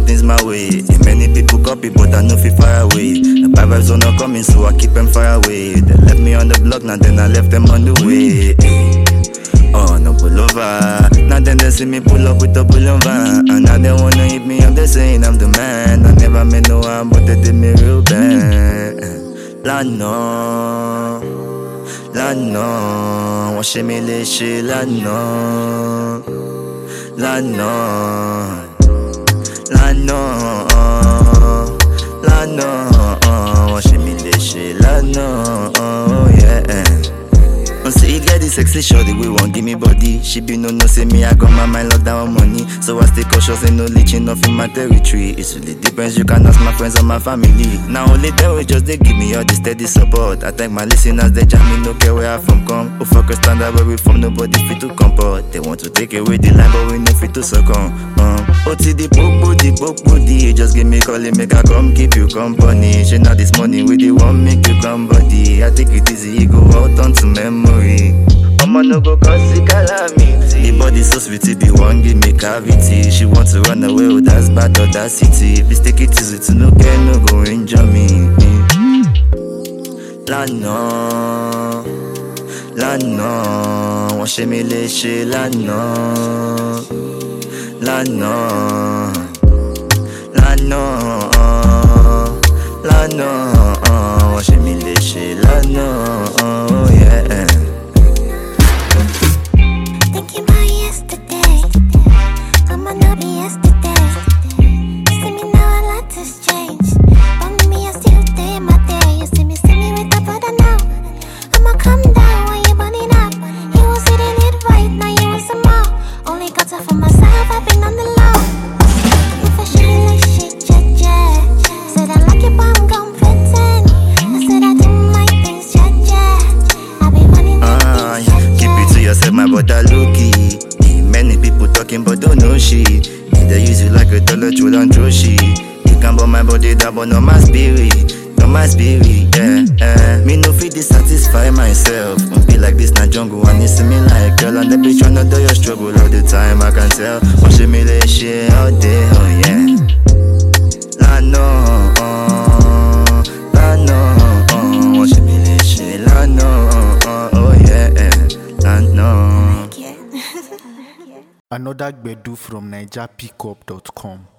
things my way. Many people copy, but I know fi fire away. The bad vibes are not coming, so I keep them far away. They left me on the block, now then I left them on the way. Oh, no pull over. Now then they see me pull up with the pullover. And now they wanna hit me up, they saying I'm the man. I never met no one, but they did me real bad. Lano, wash me léché, lano, wash me léché, lano, oh yeah. See, you get this sexy shorty, we won't give me body. She be no say me, I got my mind locked down on money. So I stay cautious and no leeching off in my territory. It really depends, you can ask my friends and my family. Now only them will just they give me all the steady support. I thank my listeners, they jam me, no care where I from come. Who fuck a standard where we from, nobody fit to comport. They want to take away the line, but we no fit to succumb. OTD, body, just give me call, make I come keep you company. She not this money with the one make you come body. I take it easy, you go out onto memory. I'ma no go cause the calamity. The body so sweet, it be one give me cavity. She want to run away, oh that's bad audacity. Please take it easy to no care, no go injure me. Lano, wash me léché, lano, wash me léché, lano, oh yeah. Thinking about yesterday, I'ma not be yesterday. See me now, a lot has changed. But me, I still stay in my day. You see me with the brother now. I'ma come down when you're burning up. You was hitting it right, now you want some more. Only got it for myself, I've been on the low. If I shine like shit, yeah. Said I like it, but I'm gon' pretend. I said I do my things, yeah. I be running keep it to yourself, my brother Loki. Many people talking, but don't know shit. They use you like a dollar, troll and throw shit. You can burn my body down, but not my spirit. Not my spirit, yeah. Me no fit dissatisfy myself. Won't be like this, na jungle, and you see me like a girl. And they be tryna do your struggle all the time, I can tell. Wash me léché all day, oh yeah. Lano, wash me léché, lano, oh yeah, lano. Another Gbedu from NigerPickup.com.